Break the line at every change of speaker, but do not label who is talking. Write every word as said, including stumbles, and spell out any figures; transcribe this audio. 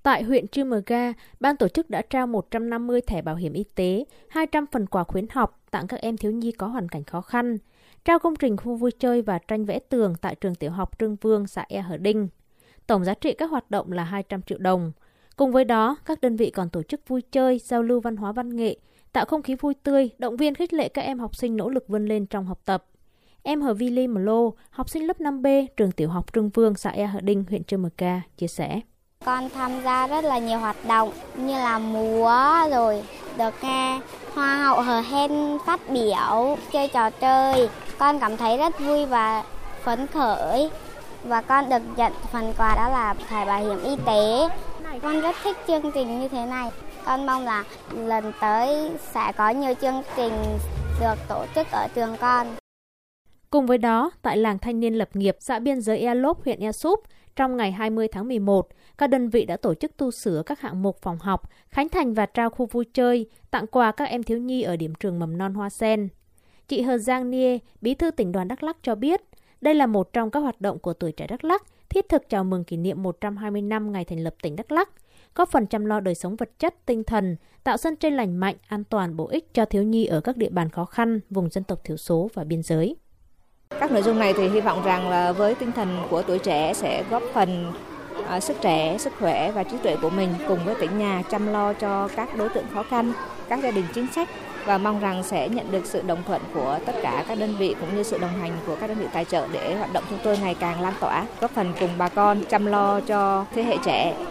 Tại huyện Chư Mờ Ga, ban tổ chức đã trao một trăm năm mươi thẻ bảo hiểm y tế, hai trăm phần quà khuyến học tặng các em thiếu nhi có hoàn cảnh khó khăn, trao công trình khu vui chơi và tranh vẽ tường tại trường tiểu học Trương Vương, xã Ea Hở Đinh. Tổng giá trị các hoạt động là hai trăm triệu đồng. Cùng với đó, các đơn vị còn tổ chức vui chơi, giao lưu văn hóa văn nghệ, tạo không khí vui tươi, động viên khích lệ các em học sinh nỗ lực vươn lên trong học tập. Em Hờ Vi Ly Mờ Lô, học sinh lớp năm B, trường tiểu học Trương Vương, xã Ea Hở Đinh, huyện Chư Mờ Ga, chia sẻ.
Con tham gia rất là nhiều hoạt động như là múa, rồi được nghe Hoa hậu Hờ Hen phát biểu, chơi trò chơi. Con cảm thấy rất vui và phấn khởi. Và con được nhận phần quà đó là thẻ bảo hiểm y tế. Con rất thích chương trình như thế này. Con mong là lần tới sẽ có nhiều chương trình được tổ chức ở trường con.
Cùng với đó, tại làng thanh niên lập nghiệp xã biên giới Ea Lốp, huyện Ea Súp, trong ngày hai mươi tháng mười một, các đơn vị đã tổ chức tu sửa các hạng mục phòng học, khánh thành và trao khu vui chơi, tặng quà các em thiếu nhi ở điểm trường mầm non Hoa Sen. Chị Hờ Giang Nie, bí thư tỉnh đoàn Đắk Lắk cho biết, đây là một trong các hoạt động của tuổi trẻ Đắk Lắk thiết thực chào mừng kỷ niệm một trăm hai mươi năm ngày thành lập tỉnh Đắk Lắk, góp phần chăm lo đời sống vật chất, tinh thần, tạo sân chơi lành mạnh, an toàn, bổ ích cho thiếu nhi ở các địa bàn khó khăn, vùng dân tộc thiểu số và biên giới.
Các nội dung này thì hy vọng rằng là với tinh thần của tuổi trẻ sẽ góp phần à, sức trẻ, sức khỏe và trí tuệ của mình cùng với tỉnh nhà chăm lo cho các đối tượng khó khăn, các gia đình chính sách và mong rằng sẽ nhận được sự đồng thuận của tất cả các đơn vị cũng như sự đồng hành của các đơn vị tài trợ để hoạt động chúng tôi ngày càng lan tỏa, góp phần cùng bà con chăm lo cho thế hệ trẻ